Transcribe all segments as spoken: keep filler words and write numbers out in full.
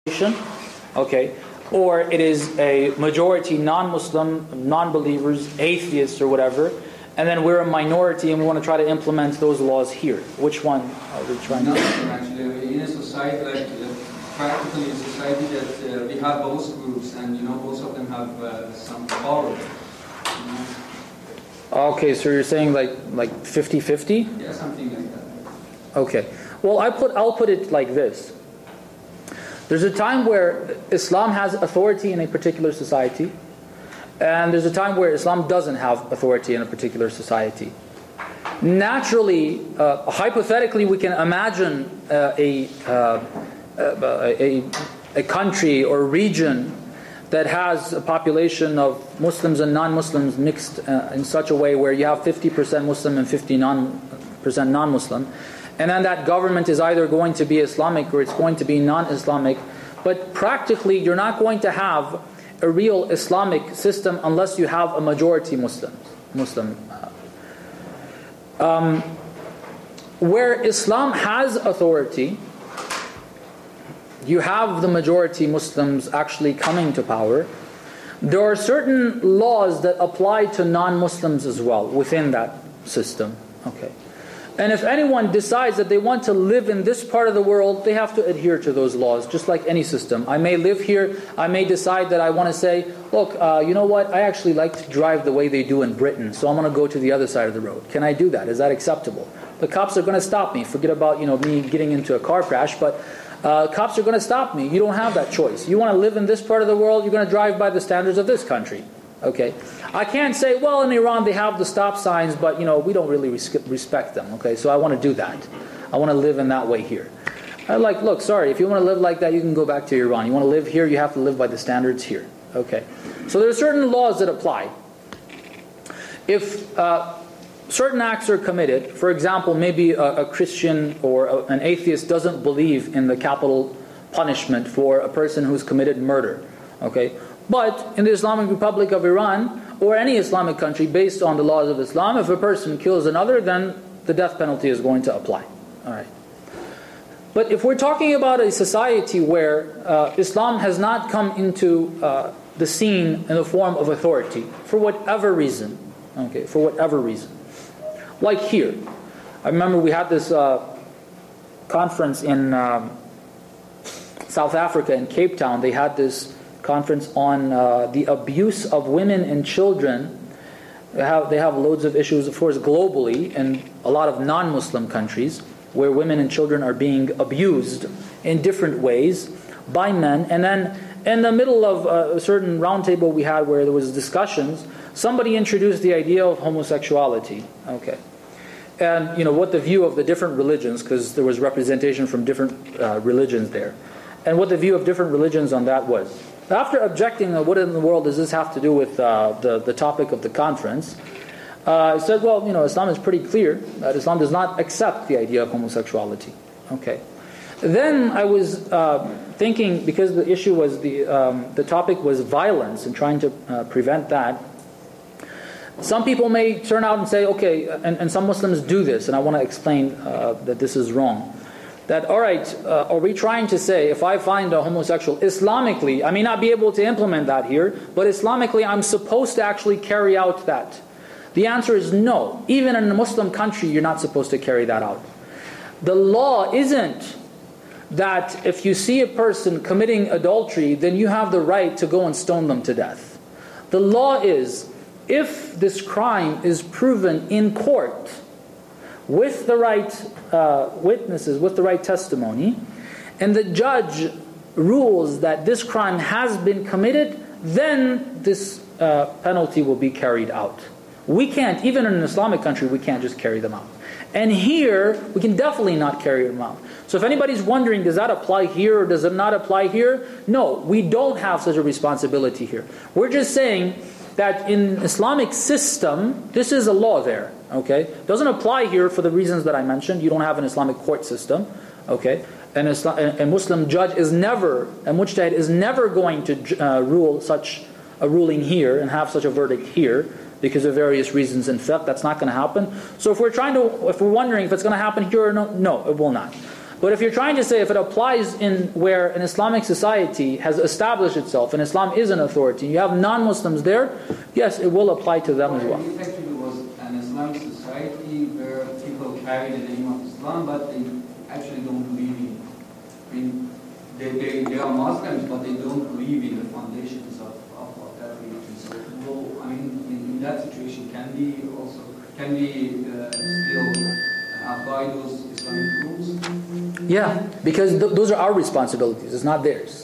okay, or it is a majority non-Muslim, non-believers, atheists or whatever, and then we're a minority and we want to try to implement those laws here. Which one are we trying to do? Actually, in a society like uh, practically a society that uh, we have both groups, and you know both of them have uh, some power. You know? Okay, so you're saying like like fifty-fifty? Yeah, something like that. Okay. Well, I put I'll put it like this. There's a time where Islam has authority in a particular society, and there's a time where Islam doesn't have authority in a particular society. Naturally, uh, hypothetically, we can imagine uh, a, uh, a, a country or region that has a population of Muslims and non-Muslims mixed uh, in such a way where you have fifty percent Muslim and fifty percent non-Muslim. And then that government is either going to be Islamic or it's going to be non-Islamic. But practically, you're not going to have a real Islamic system unless you have a majority Muslim. Muslim. Um, where Islam has authority, you have the majority Muslims actually coming to power. There are certain laws that apply to non-Muslims as well within that system. Okay. And if anyone decides that they want to live in this part of the world, they have to adhere to those laws, just like any system. I may live here, I may decide that I want to say, look, uh, you know what, I actually like to drive the way they do in Britain, so I'm going to go to the other side of the road. Can I do that? Is that acceptable? The cops are going to stop me. Forget about you know me getting into a car crash, but uh, cops are going to stop me. You don't have that choice. You want to live in this part of the world, you're going to drive by the standards of this country. Okay, I can't say, well, in Iran they have the stop signs, but you know we don't really res respect them. Okay, so I want to do that. I want to live in that way here. I'm like, look, sorry, if you want to live like that, you can go back to Iran. You want to live here, you have to live by the standards here. Okay, so there are certain laws that apply. If uh, certain acts are committed, for example, maybe a, a Christian or a, an atheist doesn't believe in the capital punishment for a person who's committed murder. Okay. But in the Islamic Republic of Iran, or any Islamic country based on the laws of Islam, if a person kills another, then the death penalty is going to apply. All right. But if we're talking about a society where uh, Islam has not come into uh, the scene in the form of authority, for whatever reason, okay, for whatever reason, like here, I remember we had this uh, conference in um, South Africa, in Cape Town. They had this conference on uh, the abuse of women and children. They have, they have loads of issues, of course, globally, in a lot of non-Muslim countries, where women and children are being abused in different ways by men. And then in the middle of a certain roundtable we had where there was discussions, somebody introduced the idea of homosexuality. Okay. And, you know, what the view of the different religions, because there was representation from different uh, religions there, and what the view of different religions on that was. After objecting, what in the world does this have to do with uh, the, the topic of the conference, uh, I said, well, you know, Islam is pretty clear that Islam does not accept the idea of homosexuality. Okay. Then I was uh, thinking, because the issue was, the, um, the topic was violence and trying to uh, prevent that, some people may turn out and say, okay, and, and some Muslims do this, and I want to explain uh, that this is wrong. That, all right, uh, are we trying to say, if I find a homosexual, Islamically, I may not be able to implement that here, but Islamically I'm supposed to actually carry out that? The answer is no. Even in a Muslim country, you're not supposed to carry that out. The law isn't that if you see a person committing adultery, then you have the right to go and stone them to death. The law is, if this crime is proven in court, with the right uh, witnesses, with the right testimony, and the judge rules that this crime has been committed, then this uh, penalty will be carried out. We can't, even in an Islamic country, we can't just carry them out. And here, we can definitely not carry them out. So if anybody's wondering, does that apply here or does it not apply here? No, we don't have such a responsibility here. We're just saying that in Islamic system, this is a law there. Okay, doesn't apply here for the reasons that I mentioned. You don't have an Islamic court system. Okay, an Islam, a Muslim judge is never, a mujtahid is never going to uh, rule such a ruling here and have such a verdict here because of various reasons in fiqh. That's not going to happen. So if we're trying to, if we're wondering if it's going to happen here or no, no, it will not. But if you're trying to say if it applies in where an Islamic society has established itself and Islam is an authority, you have non-Muslims there, yes, it will apply to them as well. It actually was an Islamic society where people carry the name of Islam, but they actually don't believe in it. I mean, they, they, they are Muslims, but they don't believe in the foundations of, of, of that religion. So, well, I mean, in, in that situation, can we also, can we uh, still apply those Islamic rules? Yeah, because th those are our responsibilities, it's not theirs.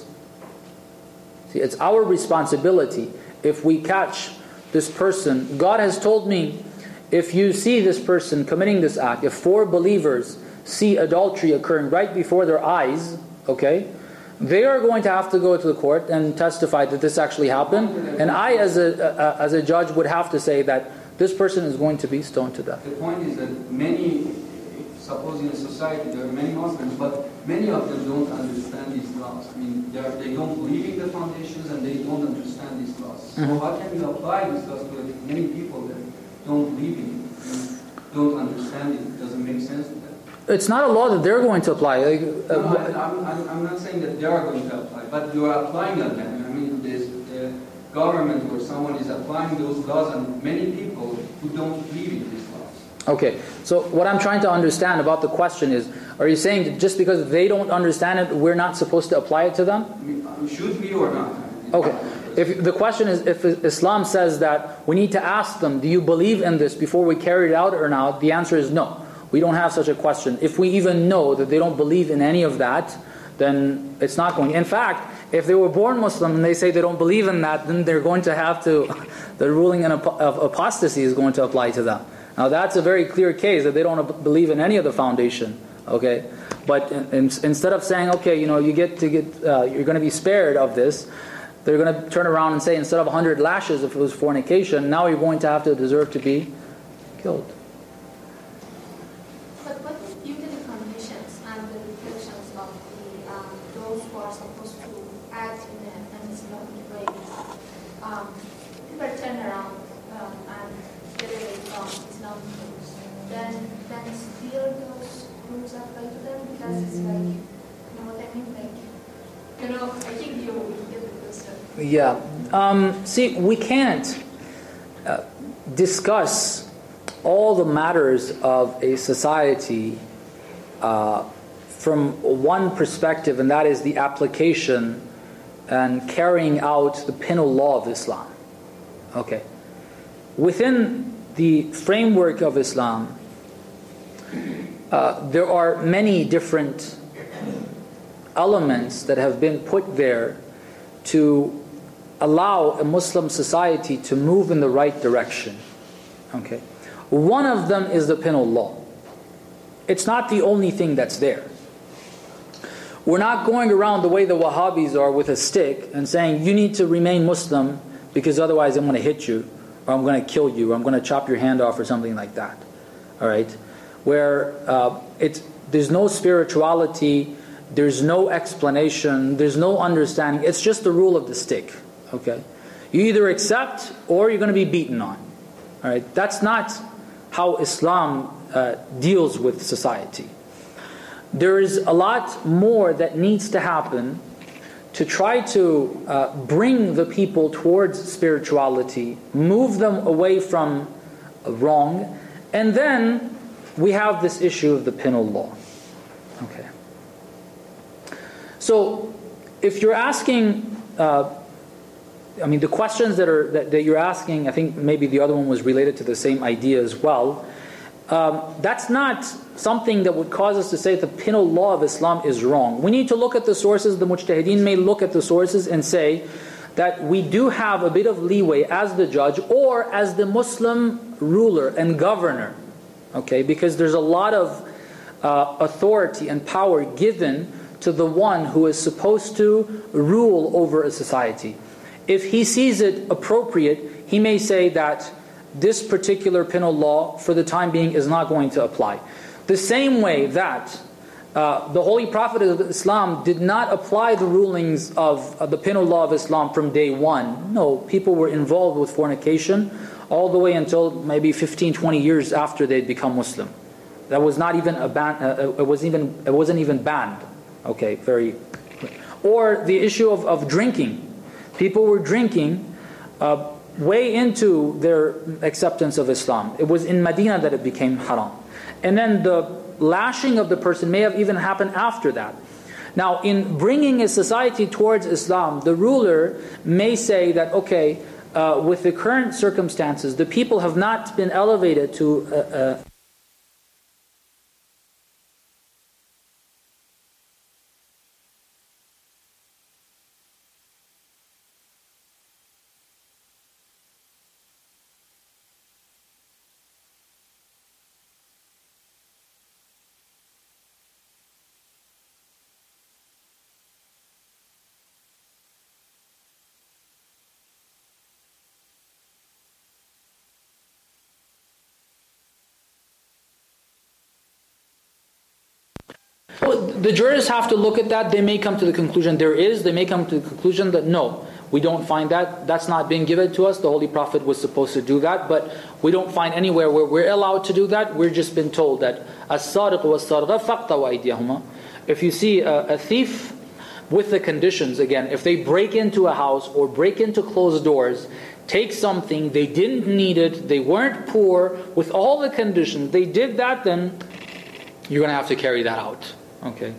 See, it's our responsibility. If we catch this person, God has told me, if you see this person committing this act, if four believers see adultery occurring right before their eyes, okay, they are going to have to go to the court and testify that this actually happened. And I, as a, a as a judge, would have to say that this person is going to be stoned to death. The point is that many, suppose in a society there are many Muslims, but many of them don't understand these laws. I mean, they, are, they don't believe in the foundations and they don't understand these laws. So mm-hmm. how can we apply these laws to many people that don't believe in it, and don't understand it? It doesn't make sense to them. It's not a law that they're going to apply. Like, uh, no, no, I'm, I'm, I'm not saying that they are going to apply, but you are applying on them. I mean, there's the government or someone is applying those laws on many people who don't believe in these laws. Okay, so what I'm trying to understand about the question is, are you saying that just because they don't understand it, we're not supposed to apply it to them? I mean, should we or not? Okay, if the question is, if Islam says that we need to ask them, do you believe in this before we carry it out or not, the answer is no. We don't have such a question. If we even know that they don't believe in any of that, then it's not going. In fact, if they were born Muslim and they say they don't believe in that, then they're going to have to, the ruling of apostasy is going to apply to them. Now that's a very clear case that they don't believe in any of the foundation. Okay, but in, in, instead of saying, okay, you know, you get to get, uh, you're going to be spared of this, they're going to turn around and say, instead of one hundred lashes if it was fornication, now you're going to have to deserve to be killed. Yeah. Um, see, we can't uh, discuss all the matters of a society uh, from one perspective, and that is the application and carrying out the penal law of Islam. Okay. Within the framework of Islam, uh, there are many different elements that have been put there to allow a Muslim society to move in the right direction. Okay. One of them is the penal law. It's not the only thing that's there. We're not going around the way the Wahhabis are with a stick and saying, you need to remain Muslim because otherwise I'm going to hit you, or I'm going to kill you, or I'm going to chop your hand off, or something like that. All right? Where uh, it's, there's no spirituality, there's no explanation, there's no understanding. It's just the rule of the stick. Okay? You either accept or you're going to be beaten on. All right? That's not how Islam uh, deals with society. There is a lot more that needs to happen to try to uh, bring the people towards spirituality, move them away from wrong, and then we have this issue of the penal law. Okay. So, if you're asking, uh, I mean, the questions that are that, that you're asking, I think maybe the other one was related to the same idea as well. Um, that's not something that would cause us to say the penal law of Islam is wrong. We need to look at the sources. The mujtahideen may look at the sources and say that we do have a bit of leeway as the judge or as the Muslim ruler and governor. Okay, because there's a lot of uh, authority and power given to the one who is supposed to rule over a society. If he sees it appropriate, he may say that this particular penal law for the time being is not going to apply. The same way that uh, the Holy Prophet of Islam did not apply the rulings of uh, the penal law of Islam from day one. No, people were involved with fornication all the way until maybe fifteen, twenty years after they'd become Muslim. That was not even a ban. Uh, it was even. It wasn't even banned. Okay, very. Or the issue of, of drinking. People were drinking uh, way into their acceptance of Islam. It was in Medina that it became haram. And then the lashing of the person may have even happened after that. Now, in bringing a society towards Islam, the ruler may say that, okay, uh, with the current circumstances, the people have not been elevated to uh, uh, the jurists have to look at that. They may come to the conclusion there is. They may come to the conclusion that no, we don't find that. That's not being given to us. The Holy Prophet was supposed to do that, but we don't find anywhere where we're allowed to do that. We're just been told that as-sariq was-sarqa faqtaw aydiyahuma. If you see a, a thief with the conditions, again, if they break into a house or break into closed doors, take something, they didn't need it, they weren't poor, with all the conditions, they did that, then you're going to have to carry that out. Okay.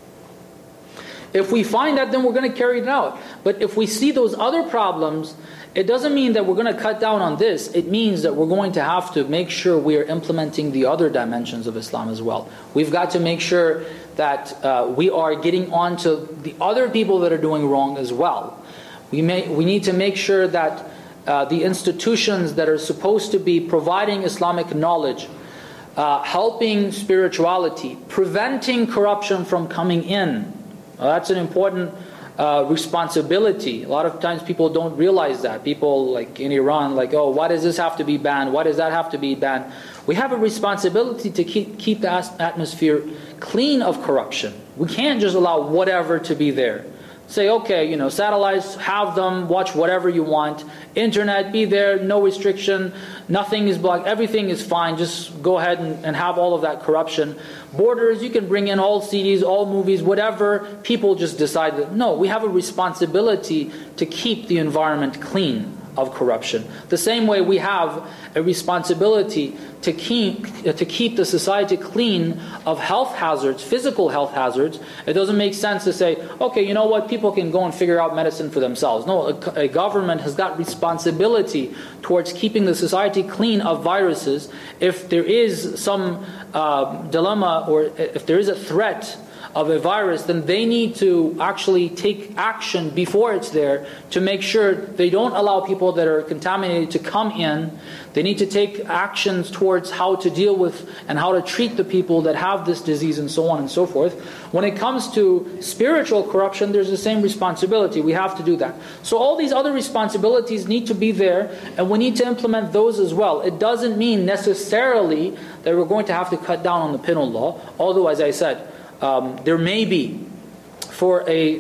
If we find that, then we're going to carry it out. But if we see those other problems, it doesn't mean that we're going to cut down on this. It means that we're going to have to make sure we are implementing the other dimensions of Islam as well. We've got to make sure that uh, we are getting on to the other people that are doing wrong as well. We may we need to make sure that uh, the institutions that are supposed to be providing Islamic knowledge, Uh, helping spirituality, preventing corruption from coming in. Uh, that's an important uh, responsibility. A lot of times people don't realize that. People like in Iran, like, oh, why does this have to be banned? Why does that have to be banned? We have a responsibility to keep, keep the atmosphere clean of corruption. We can't just allow whatever to be there. Say, okay, you know, satellites, have them, watch whatever you want. Internet, be there, no restriction, nothing is blocked, everything is fine, just go ahead and, and have all of that corruption. Borders, you can bring in all C Ds, all movies, whatever, people just decide that, no, we have a responsibility to keep the environment clean of corruption. The same way we have a responsibility to keep to keep the society clean of health hazards, physical health hazards. It doesn't make sense to say, okay, you know what, people can go and figure out medicine for themselves. No, a, a government has got responsibility towards keeping the society clean of viruses. If there is some uh, dilemma or if there is a threat of a virus, then they need to actually take action before it's there to make sure they don't allow people that are contaminated to come in. They need to take actions towards how to deal with and how to treat the people that have this disease and so on and so forth. When it comes to spiritual corruption, there's the same responsibility. We have to do that. So all these other responsibilities need to be there, and we need to implement those as well. It doesn't mean necessarily that we're going to have to cut down on the penal law, although, as I said, Um, there may be, for a,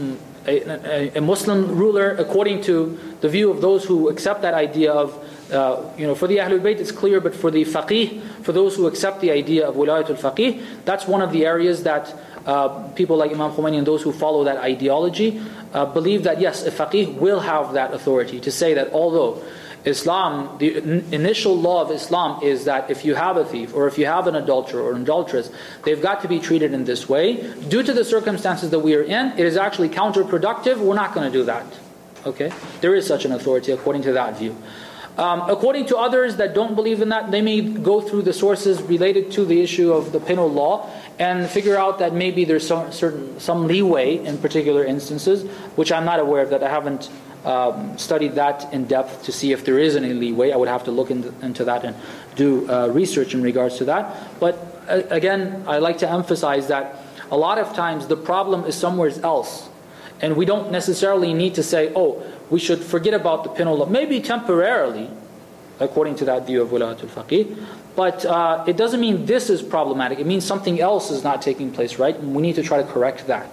a, a Muslim ruler, according to the view of those who accept that idea of, uh, you know, for the Ahlul Bayt it's clear, but for the faqih, for those who accept the idea of wilayatul faqih, that's one of the areas that uh, people like Imam Khomeini and those who follow that ideology uh, believe that yes, a faqih will have that authority to say that although Islam, the initial law of Islam is that if you have a thief or if you have an adulterer or an adulteress, they've got to be treated in this way. Due to the circumstances that we are in, it is actually counterproductive. We're not going to do that. Okay? There is such an authority according to that view. Um, according to others that don't believe in that, they may go through the sources related to the issue of the penal law and figure out that maybe there's some, certain, some leeway in particular instances, which I'm not aware of that. I haven't Um, studied that in depth to see if there is any leeway. I would have to look into, into that and do uh, research in regards to that. But uh, again, I like to emphasize that a lot of times the problem is somewhere else. And we don't necessarily need to say, oh, we should forget about the penal law. Maybe temporarily, according to that view of wilayatul faqih. But uh, it doesn't mean this is problematic. It means something else is not taking place, right? And we need to try to correct that.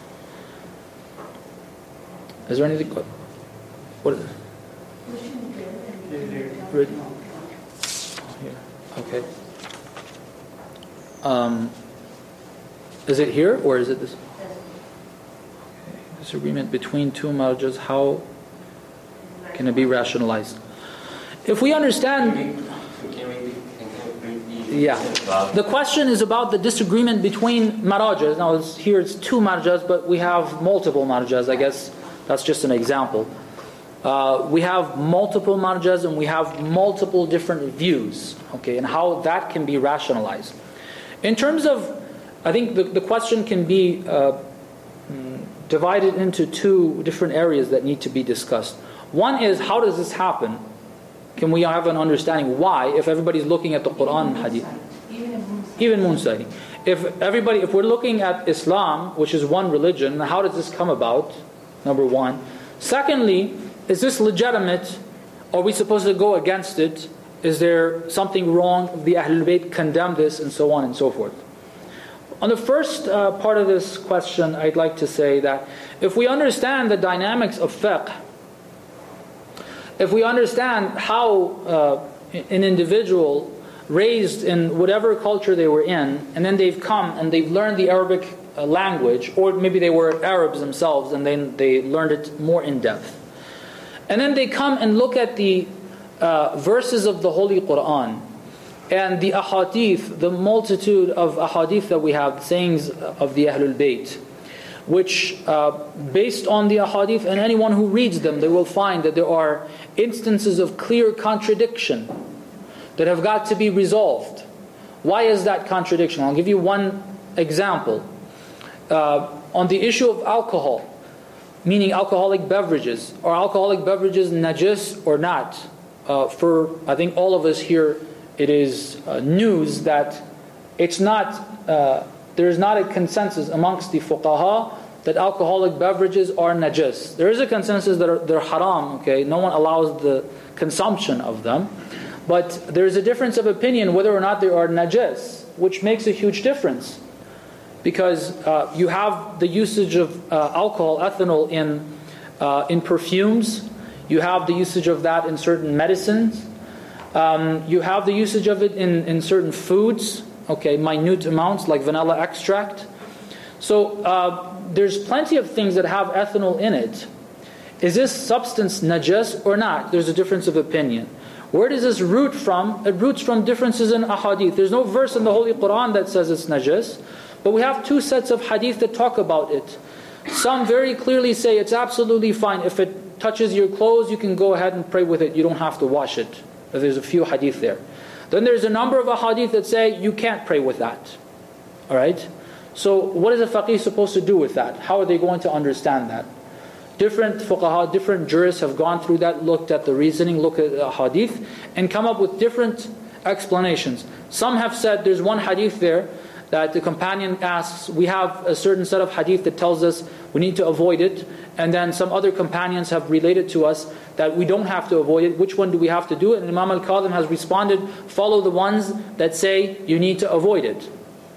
Is there anything... What is it? Here. Okay. Um, is it here or is it this? Disagreement between two marjas, how can it be rationalized? If we understand, yeah, the question is about the disagreement between marjas. Now it's, here it's two marjas, but we have multiple marjas. I guess that's just an example. Uh, we have multiple marjas and we have multiple different views, okay, and how that can be rationalized. In terms of, I think the, the question can be uh, divided into two different areas that need to be discussed. One is, how does this happen? Can we have an understanding why, if everybody's looking at the Quran and Hadith? Even moon sighting. If everybody, if we're looking at Islam, which is one religion, how does this come about? Number one. Secondly, is this legitimate? Are we supposed to go against it? Is there something wrong? The Ahlul Bayt condemn this, and so on and so forth. On the first uh, part of this question, I'd like to say that if we understand the dynamics of fiqh, if we understand how uh, an individual raised in whatever culture they were in, and then they've come and they've learned the Arabic uh, language, or maybe they were Arabs themselves and then they learned it more in depth. And then they come and look at the uh, verses of the Holy Quran, and the ahadith, the multitude of ahadith that we have, sayings of the Ahlul Bayt, which uh, based on the ahadith, and anyone who reads them, they will find that there are instances of clear contradiction that have got to be resolved. Why is that contradiction? I'll give you one example. Uh, on the issue of alcohol, meaning alcoholic beverages, are alcoholic beverages najis or not? Uh, for, I think all of us here, it is uh, news that it's not, uh, there is not a consensus amongst the fuqaha that alcoholic beverages are najis. There is a consensus that are, they're haram, okay? No one allows the consumption of them. But there is a difference of opinion whether or not they are najis, which makes a huge difference. Because uh, you have the usage of uh, alcohol, ethanol, in, uh, in perfumes. You have the usage of that in certain medicines. Um, you have the usage of it in, in certain foods, okay, minute amounts like vanilla extract. So uh, there's plenty of things that have ethanol in it. Is this substance najis or not? There's a difference of opinion. Where does this root from? It roots from differences in ahadith. There's no verse in the Holy Quran that says it's najis, but we have two sets of hadith that talk about it. Some very clearly say it's absolutely fine. If it touches your clothes, you can go ahead and pray with it. You don't have to wash it. There's a few hadith there. Then there's a number of ahadith that say you can't pray with that. Alright? So what is a faqih supposed to do with that? How are they going to understand that? Different fuqaha, different jurists have gone through that, looked at the reasoning, looked at the hadith, and come up with different explanations. Some have said there's one hadith there that the companion asks, we have a certain set of hadith that tells us we need to avoid it, and then some other companions have related to us that we don't have to avoid it. Which one do we have to do it? And Imam al-Kadhim has responded, follow the ones that say you need to avoid it.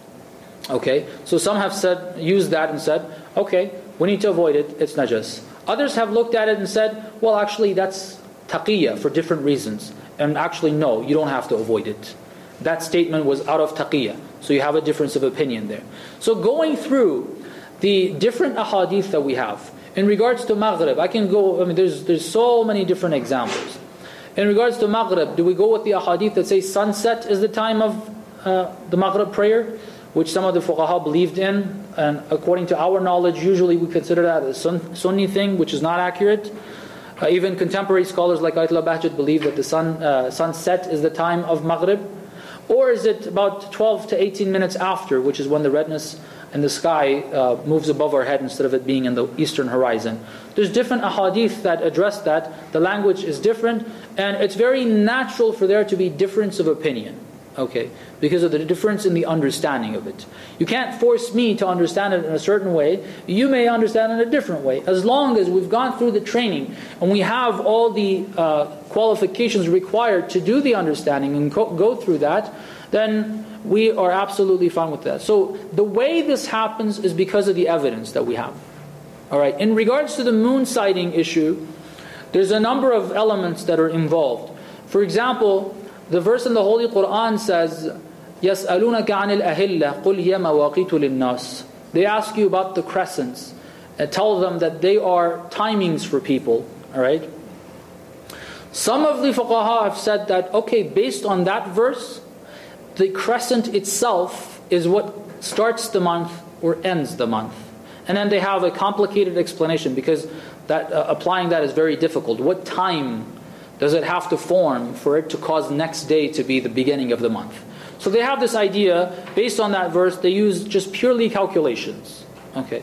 Okay, so some have said, used that and said, okay, we need to avoid it, it's najis. Others have looked at it and said, well actually that's taqiyya for different reasons. And actually no, you don't have to avoid it. That statement was out of taqiyya. So you have a difference of opinion there. So going through the different ahadith that we have, in regards to Maghrib, I can go, I mean there's, there's so many different examples. In regards to Maghrib, do we go with the ahadith that say sunset is the time of uh, the Maghrib prayer? Which some of the fuqaha believed in, and according to our knowledge, usually we consider that a sun, Sunni thing, which is not accurate. Uh, even contemporary scholars like Ayatollah Bahjat believe that the sun uh, sunset is the time of Maghrib. Or is it about twelve to eighteen minutes after, which is when the redness in the sky uh, moves above our head instead of it being in the eastern horizon? There's different ahadith that address that. The language is different, and it's very natural for there to be difference of opinion. Okay, because of the difference in the understanding of it. You can't force me to understand it in a certain way. You may understand it in a different way. As long as we've gone through the training and we have all the uh, qualifications required to do the understanding and co- go through that, then we are absolutely fine with that. So the way this happens is because of the evidence that we have. All right. In regards to the moon sighting issue, there's a number of elements that are involved. For example, the verse in the Holy Quran says يَسْأَلُونَكَ عَنِ الْأَهِلَّةِ قُلْ هِيَ مَوَاقِيتُ لِلنَّاسِ. They ask you about the crescents. And tell them that they are timings for people. Alright? Some of the fuqaha have said that, okay, based on that verse, the crescent itself is what starts the month or ends the month. And then they have a complicated explanation, because that uh, applying that is very difficult. What time does it have to form for it to cause next day to be the beginning of the month? So they have this idea, based on that verse, they use just purely calculations. Okay.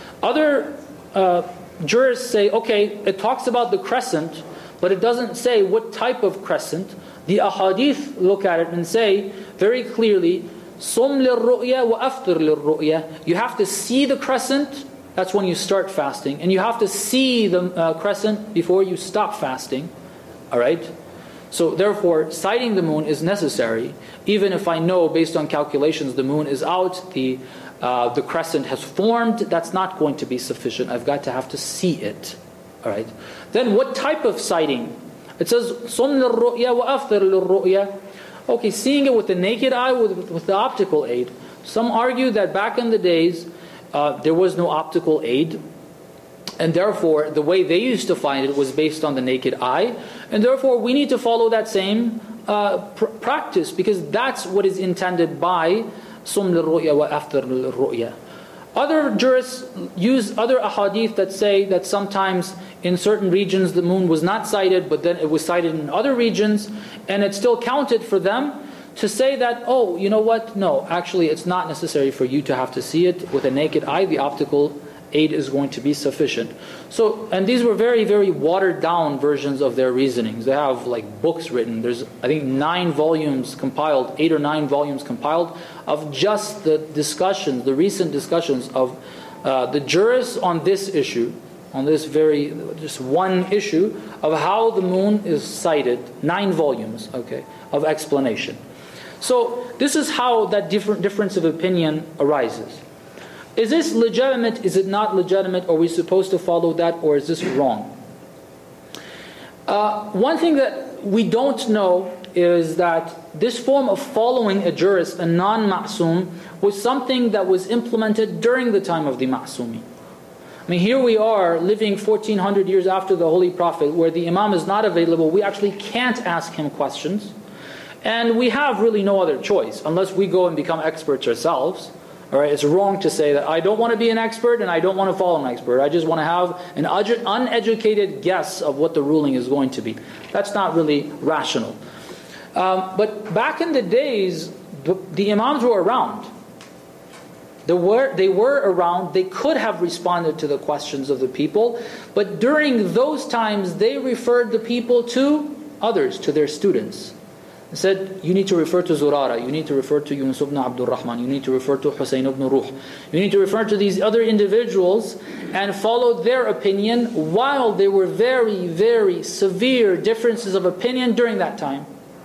Other uh, jurists say, okay, it talks about the crescent, but it doesn't say what type of crescent. The ahadith look at it and say very clearly, Sum lil-ru'ya wa aftir lil-ru'ya. You have to see the crescent, that's when you start fasting. And you have to see the uh, crescent before you stop fasting. Alright? So therefore, sighting the moon is necessary. Even if I know, based on calculations, the moon is out, the uh, the crescent has formed, that's not going to be sufficient. I've got to have to see it. Alright? Then what type of sighting? It says, Sum lil-ru'ya wa aftir lil-ru'ya. Okay, seeing it with the naked eye, with, with the optical aid. Some argue that back in the days, uh, there was no optical aid. And therefore, the way they used to find it was based on the naked eye. And therefore, we need to follow that same uh, pr- practice, because that's what is intended by Sum lil-ru'ya wa aftir lil-ru'ya. Other jurists use other ahadith that say that sometimes in certain regions the moon was not sighted, but then it was sighted in other regions, and it still counted for them to say that, oh, you know what? No, actually it's not necessary for you to have to see it with a naked eye. The optical aid is going to be sufficient. So, and these were very, very watered down versions of their reasonings. They have like books written. There's, I think, nine volumes compiled, eight or nine volumes compiled of just the discussions, the recent discussions of uh, the jurists on this issue, on this very, just one issue of how the moon is sighted. Nine volumes, okay, of explanation. So this is how that different difference of opinion arises. Is this legitimate? Is it not legitimate? Are we supposed to follow that, or is this wrong? Uh, one thing that we don't know is that this form of following a jurist, a non-ma'soom, was something that was implemented during the time of the ma'soomi. I mean, here we are living fourteen hundred years after the Holy Prophet, where the Imam is not available. We actually can't ask him questions. And we have really no other choice, unless we go and become experts ourselves. All right, it's wrong to say that I don't want to be an expert and I don't want to follow an expert. I just want to have an uneducated guess of what the ruling is going to be. That's not really rational. Um, but back in the days, the, the Imams were around. They were, they were around. They could have responded to the questions of the people. But during those times, they referred the people to others, to their students. He said, you need to refer to Zurara, you need to refer to Yunus ibn Abdul Rahman, you need to refer to Husayn ibn Ruh, you need to refer to these other individuals and follow their opinion, while there were very, very severe differences of opinion during that time.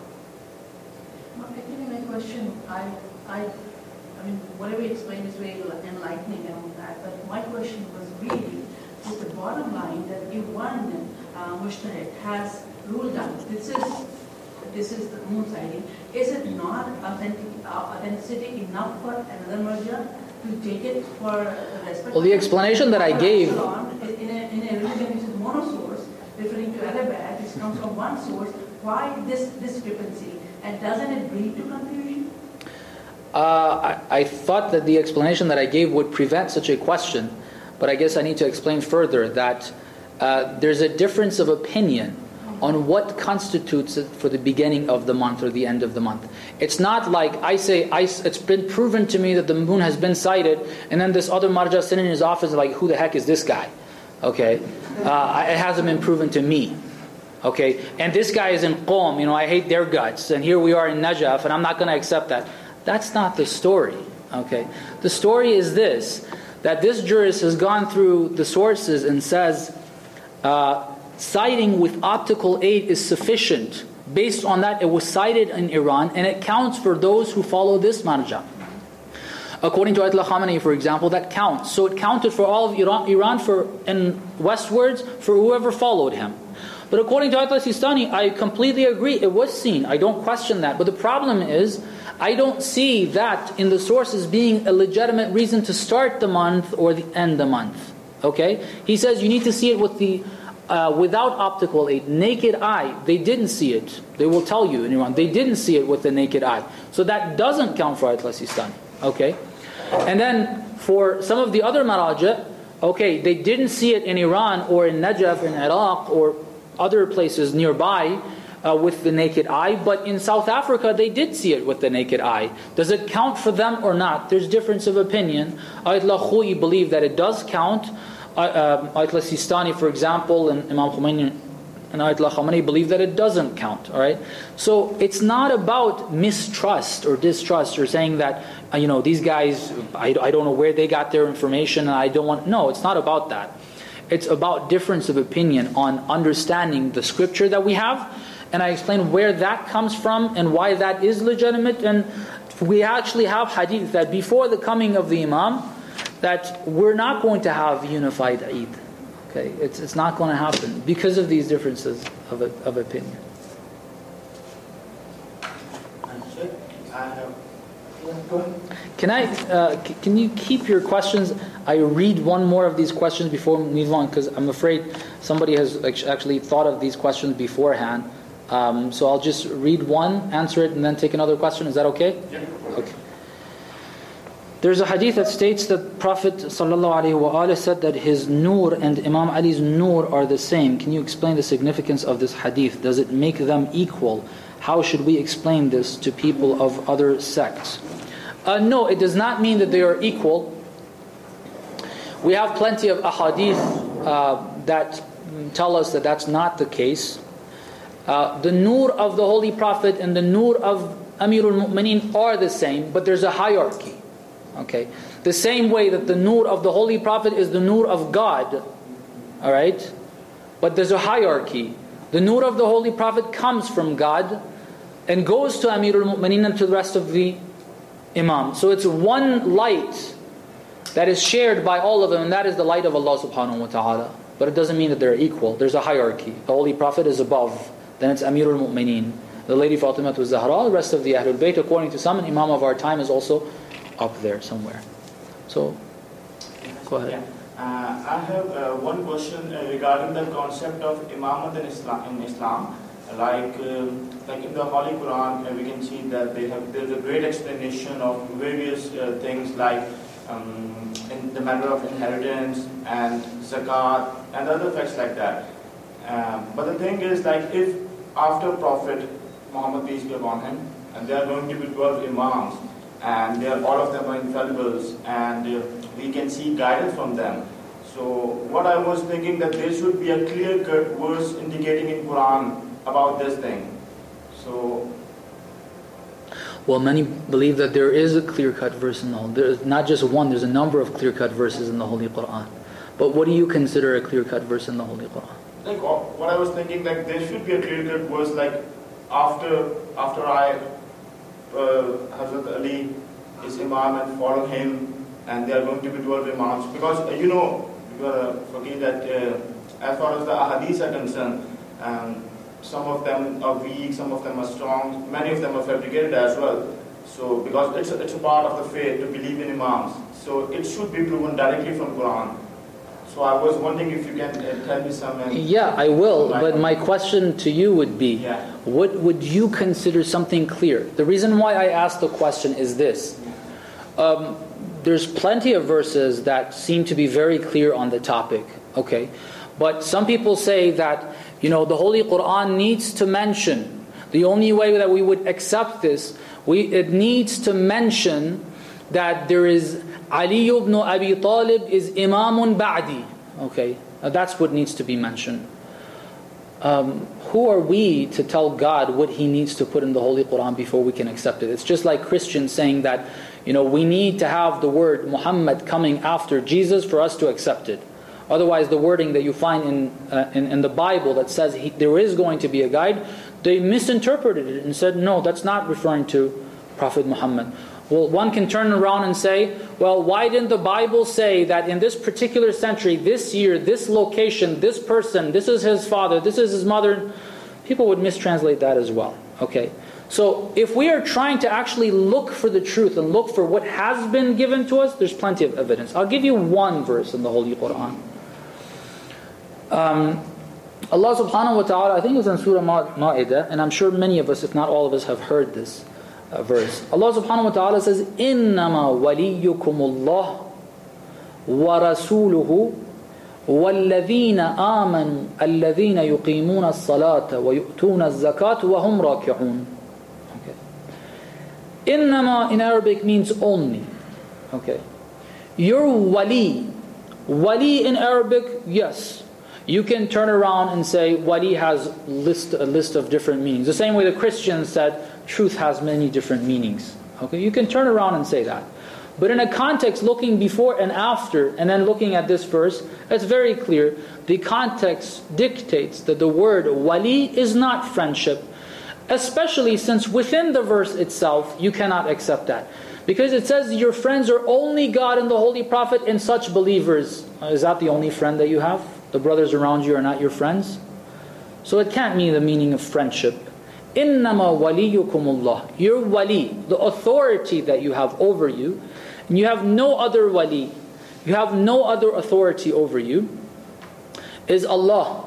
Actually, my question, I, I, I mean, whatever you explained is very enlightening and all that, but my question was really, with the bottom line, that if one uh, mujtahid has ruled out, this is this is the moon sighting, is it not authentic, uh, authenticity enough for another marja to take it for respect? Well, the explanation that I gave... In a, in a religion which is monosource, referring to other bad, which comes from one source, why this discrepancy? And doesn't it lead to confusion? Uh, I, I thought that the explanation that I gave would prevent such a question, but I guess I need to explain further that uh, there's a difference of opinion on what constitutes it for the beginning of the month or the end of the month. It's not like I say, I, it's been proven to me that the moon has been sighted, and then this other marja sitting in his office like, who the heck is this guy? Okay, uh, it hasn't been proven to me. Okay, and this guy is in Qom, you know, I hate their guts, and here we are in Najaf, and I'm not going to accept that. That's not the story. Okay, the story is this, that this jurist has gone through the sources and says, uh, sighting with optical aid is sufficient. Based on that, it was sighted in Iran, and it counts for those who follow this marja. According to Ayatollah Khamenei, for example, that counts. So it counted for all of Iran, Iran for and westwards for whoever followed him. But according to Ayatollah Sistani, I completely agree. It was seen. I don't question that. But the problem is, I don't see that in the sources being a legitimate reason to start the month or the end the month. Okay? He says you need to see it with the uh, without optical aid, naked eye. They didn't see it. They will tell you in Iran. They didn't see it with the naked eye. So that doesn't count for Ayat al-Sistani. Okay? And then for some of the other maraja, okay, they didn't see it in Iran or in Najaf, in Iraq, or other places nearby uh, with the naked eye, but in South Africa they did see it with the naked eye. Does it count for them or not? There's difference of opinion. Ayatollah Khouei believe that it does count. Uh, uh, Ayatollah Sistani, for example, and Imam Khomeini and Ayatollah Khamenei believe that it doesn't count. All right. So it's not about mistrust or distrust or saying that uh, you know these guys. I, I don't know where they got their information, and I don't want. No, it's not about that. It's about difference of opinion on understanding the scripture that we have, and I explain where that comes from and why that is legitimate. And we actually have hadith that before the coming of the Imam, that we're not going to have unified Eid. Okay, it's it's not going to happen because of these differences of of opinion. Can I? Uh, can you keep your questions? I read one more of these questions before we move on, because I'm afraid somebody has actually thought of these questions beforehand. Um, so I'll just read one, answer it, and then take another question. Is that okay? Yeah. Okay. There's a hadith that states that Prophet ﷺ said that his nur and Imam Ali's nur are the same. Can you explain the significance of this hadith? Does it make them equal? How should we explain this to people of other sects? Uh, no, it does not mean that they are equal. We have plenty of ahadith uh, that tell us that that's not the case. Uh, the nur of the Holy Prophet and the nur of Amirul Mu'mineen are the same, but there's a hierarchy. Okay, the same way that the nur of the Holy Prophet is the nur of God, all right? But there's a hierarchy. The nur of the Holy Prophet comes from God and goes to Amirul Mu'mineen and to the rest of the Imam. So it's one light that is shared by all of them, and that is the light of Allah subhanahu wa ta'ala. But it doesn't mean that they're equal. There's a hierarchy. The Holy Prophet is above, then it's Amirul Mu'mineen. The Lady Fatima to Zahra, the rest of the Ahlul Bayt, according to some, an Imam of our time is also up there somewhere. So, go ahead. Yeah. Uh, I have uh, one question uh, regarding the concept of Imamat in Islam. In Islam. Like, um, like in the Holy Quran, uh, we can see that they have there's a great explanation of various uh, things like um, in the matter of inheritance and zakat and other facts like that. Um, but the thing is, like, if after Prophet Muhammad peace be upon him, and there are going to be twelve imams, and they are, all of them are infallibles, and uh, we can see guidance from them. So what I was thinking, that there should be a clear-cut verse indicating in Quran about this thing. So, well, many believe that there is a clear-cut verse in the Holy. There's not just one. There's a number of clear-cut verses in the Holy Quran. But what do you consider a clear-cut verse in the Holy Quran? Like what I was thinking, like there should be a clear-cut verse, like after after I. Uh, Hazrat Ali is Imam and follow him, and they are going to be twelve Imams, because uh, you know, you are forgetting that uh, as far as the ahadith are concerned, um, some of them are weak, some of them are strong, many of them are fabricated as well. So because it's a, it's a part of the faith to believe in Imams, so it should be proven directly from Quran. So I was wondering if you can uh, tell me some. Uh, yeah, I will. But my question to you would be, yeah. what would you consider something clear? The reason why I asked the question is this. Um, there's plenty of verses that seem to be very clear on the topic. Okay, but some people say that, you know, the Holy Quran needs to mention, the only way that we would accept this, we it needs to mention that there is Ali ibn Abi Talib is Imamun Ba'di. Okay, now that's what needs to be mentioned. Um, who are we to tell God what He needs to put in the Holy Quran before we can accept it? It's just like Christians saying that, you know, we need to have the word Muhammad coming after Jesus for us to accept it. Otherwise, the wording that you find in uh, in, in the Bible that says he, there is going to be a guide, they misinterpreted it and said, no, that's not referring to Prophet Muhammad. Well, one can turn around and say, well, why didn't the Bible say that in this particular century, this year, this location, this person, this is his father, this is his mother? People would mistranslate that as well. Okay, So if we are trying to actually look for the truth and look for what has been given to us, there's plenty of evidence. I'll give you one verse in the Holy Quran. Um, Allah subhanahu wa ta'ala, I think it's in Surah Ma'idah, and I'm sure many of us, if not all of us, have heard this uh, verse. Allah subhanahu wa ta'ala says, إِنَّمَا وَلِيُّكُمُ اللَّهُ وَرَسُولُهُ وَالَّذِينَ آمَنُوا الَّذِينَ يُقِيمُونَ الصَّلَاةَ وَيُؤْتُونَ الزَّكَاةَ وَهُمْ رَاكِعُونَ. Okay. Innama in Arabic means only. Okay. Your wali. Wali in Arabic, yes. You can turn around and say wali has list, a list of different meanings. The same way the Christians said truth has many different meanings. Okay, you can turn around and say that. But in a context looking before and after, and then looking at this verse, it's very clear. The context dictates that the word wali is not friendship, especially since within the verse itself, you cannot accept that. Because it says your friends are only God and the Holy Prophet and such believers. Is that the only friend that you have? The brothers around you are not your friends? So it can't mean the meaning of friendship. إِنَّمَا وَلِيُّكُمُ اللَّهِ. Your wali, the authority that you have over you, and you have no other wali, you have no other authority over you, is Allah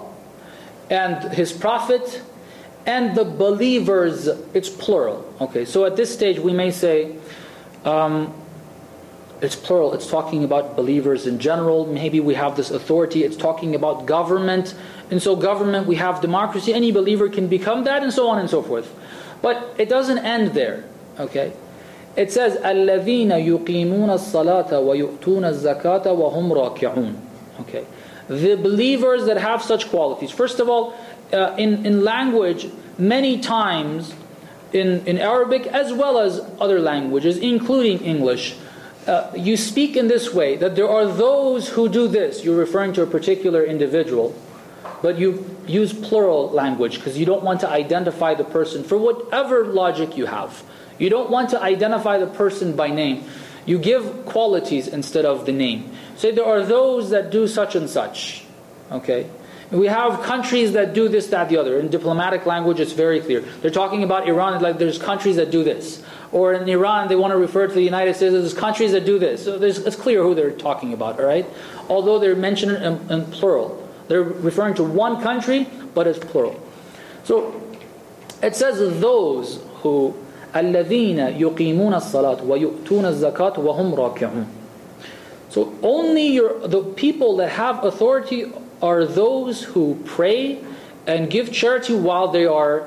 and His Prophet and the believers. It's plural. Okay, so at this stage we may say, um, it's plural, it's talking about believers in general. Maybe we have this authority, it's talking about government. And so government, we have democracy, any believer can become that, and so on and so forth. But it doesn't end there. Okay? It says, الَّذِينَ يُقِيمُونَ الصَّلَاةَ وَيُؤْتُونَ الزَّكَاةَ وَهُمْ رَاكِعُونَ. Okay. The believers that have such qualities. First of all, uh, in, in language, many times, in, in Arabic as well as other languages, including English, Uh, you speak in this way, that there are those who do this. You're referring to a particular individual, but you use plural language because you don't want to identify the person for whatever logic you have. You don't want to identify the person by name. You give qualities instead of the name. Say there are those that do such and such. Okay? We have countries that do this, that, the other. In diplomatic language, it's very clear. They're talking about Iran, like there's countries that do this. Or in Iran, they want to refer to the United States as countries that do this. So it's clear who they're talking about, all right? Although they're mentioned in, in plural. They're referring to one country, but it's plural. So it says those who الَّذِينَ يُقِيمُونَ الصَّلَاةَ وَيُؤْتُونَ الزَّكَاةَ وَهُمْ رَاكِعُونَ. So only your, the people that have authority are those who pray and give charity while they are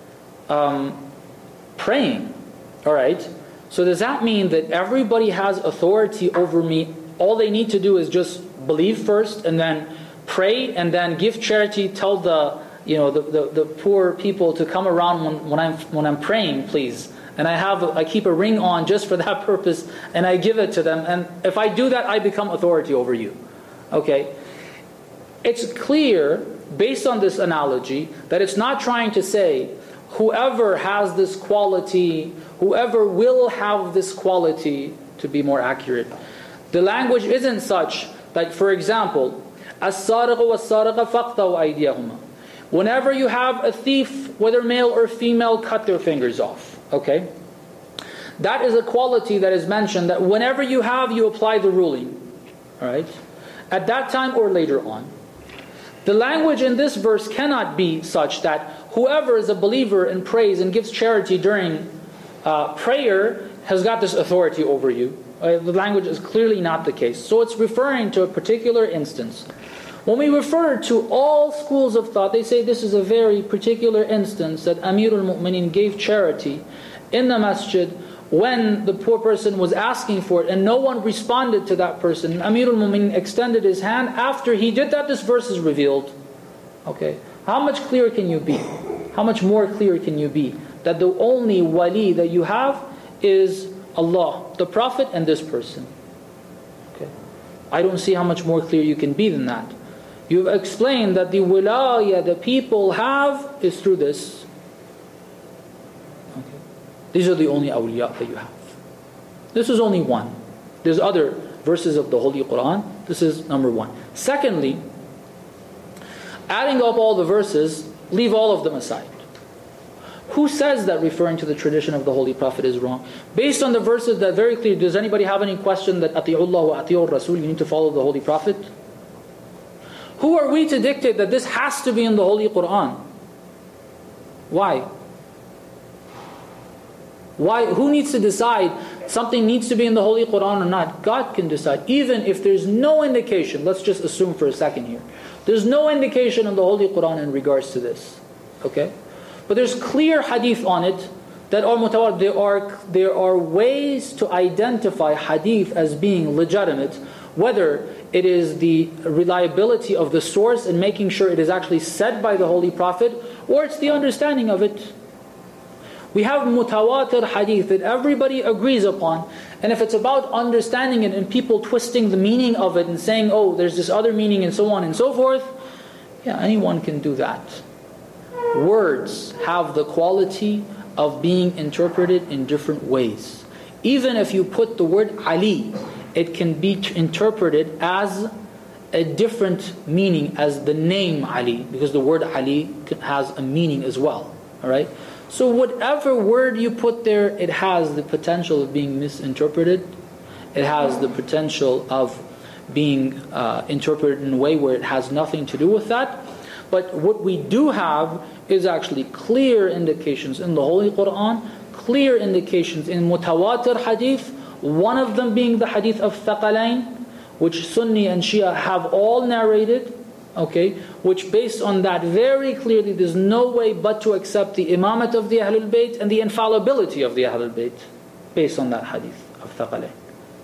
um, praying. All right, so does that mean that everybody has authority over me? All they need to do is just believe first and then pray and then give charity, tell the, you know, the, the, the poor people to come around when, when I'm when I'm praying, please. And I have I keep a ring on just for that purpose and I give it to them. And if I do that, I become authority over you. Okay? It's clear, based on this analogy, that it's not trying to say whoever has this quality, whoever will have this quality, to be more accurate. The language isn't such that, for example, السَّارِقُ وَالسَّارِقَ فَاقْطَعُوا أَيْدِيَهُمَا. Whenever you have a thief, whether male or female, cut their fingers off. Okay? That is a quality that is mentioned, that whenever you have, you apply the ruling. Alright? At that time or later on. The language in this verse cannot be such that whoever is a believer and prays and gives charity during uh, prayer has got this authority over you. Uh, the language is clearly not the case. So it's referring to a particular instance. When we refer to all schools of thought, they say this is a very particular instance that Amirul Mu'mineen gave charity in the masjid when the poor person was asking for it and no one responded to that person. Amirul Mu'mineen extended his hand. After he did that, this verse is revealed. Okay, how much clearer can you be? How much more clear can you be? That the only wali that you have is Allah, the Prophet, and this person. Okay, I don't see how much more clear you can be than that. You've explained that the wilaya the people have is through this. Okay. These are the only awliya that you have. This is only one. There's other verses of the Holy Quran. This is number one. Secondly, adding up all the verses, leave all of them aside. Who says that referring to the tradition of the Holy Prophet is wrong? Based on the verses that are very clear, does anybody have any question that Ati'ullah wa Ati'ur Rasul, you need to follow the Holy Prophet? Who are we to dictate that this has to be in the Holy Quran? Why? Why? Who needs to decide something needs to be in the Holy Quran or not? God can decide. Even if there's no indication, let's just assume for a second here, there's no indication in the Holy Quran in regards to this. Okay? But there's clear hadith on it that are mutawatir. There are, there are ways to identify hadith as being legitimate, whether it is the reliability of the source and making sure it is actually said by the Holy Prophet, or it's the understanding of it. We have mutawatir hadith that everybody agrees upon, and if it's about understanding it and people twisting the meaning of it and saying, oh, there's this other meaning and so on and so forth, yeah, anyone can do that. Words have the quality of being interpreted in different ways. Even if you put the word Ali, it can be interpreted as a different meaning as the name Ali, because the word Ali has a meaning as well. All right. So whatever word you put there, it has the potential of being misinterpreted. It has the potential of being uh, interpreted in a way where it has nothing to do with that. But what we do have is actually clear indications in the Holy Quran, clear indications in mutawatir hadith, one of them being the hadith of Thaqalain, which Sunni and Shia have all narrated, okay, which based on that very clearly there's no way but to accept the imamat of the Ahlul Bayt and the infallibility of the Ahlul Bayt based on that hadith of Thaqalain.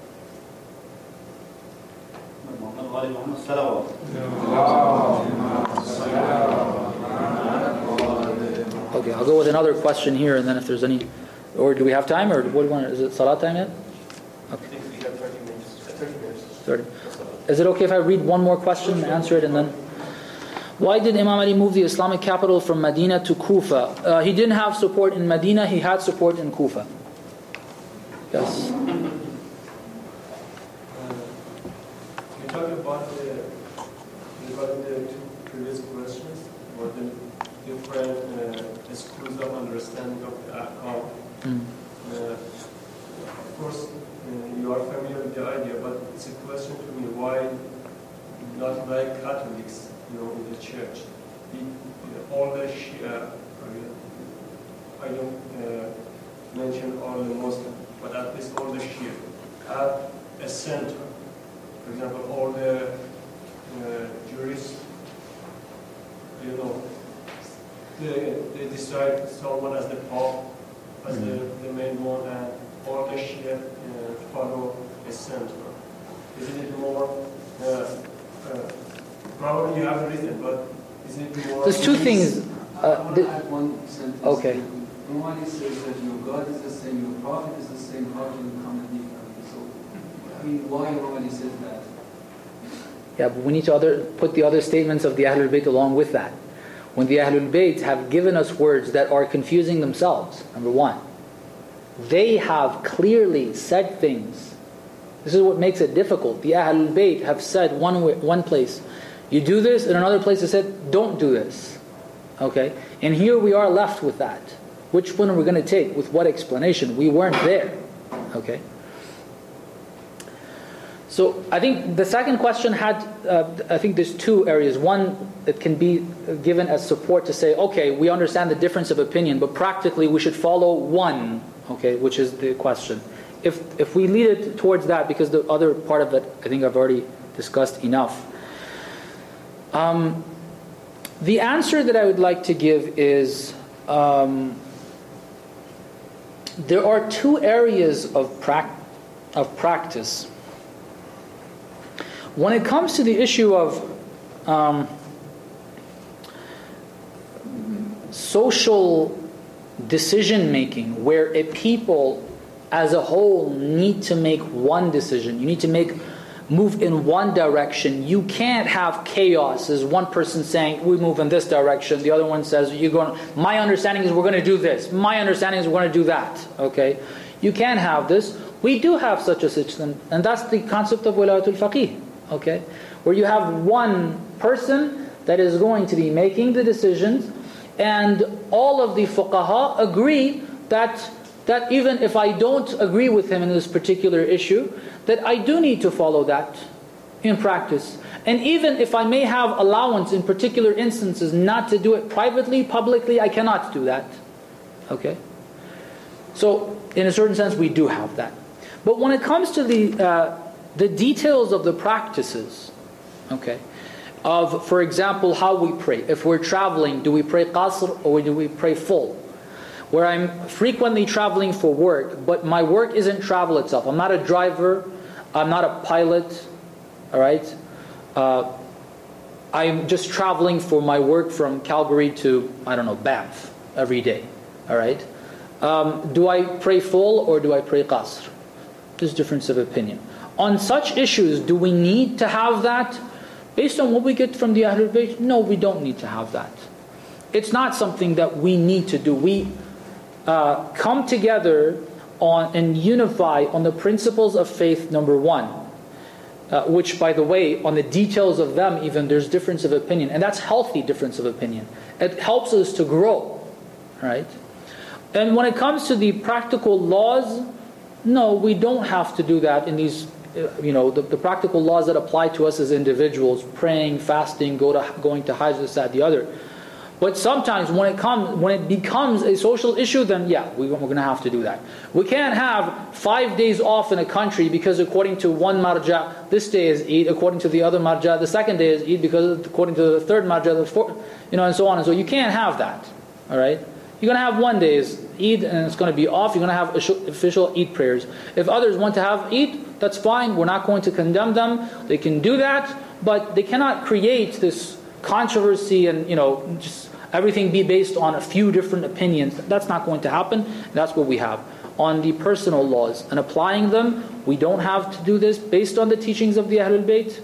Okay, I'll go with another question here, and then if there's any, or do we have time, or what do you want? Is it salat time yet? Okay. I think we have thirty minutes. thirty minutes. thirty. Is it okay if I read one more question and answer it, and then? Why did Imam Ali move the Islamic capital from Medina to Kufa? Uh, he didn't have support in Medina; he had support in Kufa. Yes. You talked about the regarding the two previous questions, or the different uh, schools of understanding of the Ahkam. Mm. Uh, of course, uh, you are familiar with the idea, but it's a question to me: why not like Catholics, you know, in the church? The, the, all the Shia, I don't uh, mention all the Muslims, but at least all the Shia have a center. For example, all the uh, jurists, you know, they, they decide someone as the Pope, as mm-hmm. the, the main one, and all the Shia uh, follow a center. Isn't it more, uh, uh, probably you have a reason, but isn't it more... There's two things. I Uh, want the, to add one sentence. okay. Nobody says that your God is the same, your Prophet is the same, how can you come differently? So, I mean, why nobody says that? Yeah, but we need to other, put the other statements of the Ahlul Bayt along with that. When the Ahlul Bayt have given us words that are confusing themselves, number one, they have clearly said things. This is what makes it difficult. The Ahlul Bayt have said one way, one place, you do this, and another place they said, don't do this. Okay? And here we are left with that. Which one are we going to take? With what explanation? We weren't there. Okay? So I think the second question had, uh, I think there's two areas. One, it can be given as support to say, okay, we understand the difference of opinion, but practically we should follow one, okay, which is the question. If if we lead it towards that, because the other part of it, I think I've already discussed enough. Um, the answer that I would like to give is, um, there are two areas of, prac- of practice. When it comes to the issue of um, social decision making, where a people as a whole need to make one decision, you need to make move in one direction. You can't have chaos as one person saying we move in this direction, the other one says you're going. My understanding is we're going to do this. My understanding is we're going to do that. Okay, you can't have this. We do have such a system, and that's the concept of wilayatul faqih. Okay, where you have one person that is going to be making the decisions, And all of the fuqaha agree that, that even if I don't agree with him in this particular issue, that I do need to follow that in practice. And even if I may have allowance in particular instances not to do it privately, publicly, I cannot do that. Okay? So, in a certain sense, we do have that. But when it comes to the uh, the details of the practices, okay, of, for example, how we pray. If we're traveling, do we pray qasr or do we pray full? Where I'm frequently traveling for work, but my work isn't travel itself. I'm not a driver. I'm not a pilot. All right? Uh, I'm just traveling for my work from Calgary to, I don't know, Banff every day. All right? Um, do I pray full or do I pray qasr? There's difference of opinion. On such issues, do we need to have that? Based on what we get from the Ahlul Bayt, no, we don't need to have that. It's not something that we need to do. We uh, come together on and unify on the principles of faith, number one. Uh, which, by the way, on the details of them even, there's difference of opinion. And that's healthy difference of opinion. It helps us to grow. Right? And when it comes to the practical laws, no, we don't have to do that in these, you know, the, the practical laws that apply to us as individuals, praying, fasting, go to, going to Hajj, this, that, the other. But sometimes when it comes, when it becomes a social issue, then yeah, we, we're going to have to do that. We can't have five days off in a country because according to one marja, this day is Eid, according to the other marja, the second day is Eid, because according to the third marja, the fourth, you know, and so on and so. You can't have that, all right? You're going to have one day is Eid and it's going to be off. You're going to have official Eid prayers. If others want to have Eid, that's fine. We're not going to condemn them. They can do that, but they cannot create this controversy and, you know, just everything be based on a few different opinions. That's not going to happen. That's what we have. On the personal laws and applying them, we don't have to do this based on the teachings of the Ahlul Bayt.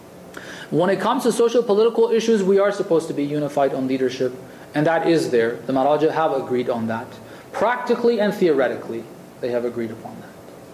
When it comes to social political issues, we are supposed to be unified on leadership. And that is there. The Maraja have agreed on that. Practically and theoretically, they have agreed upon that.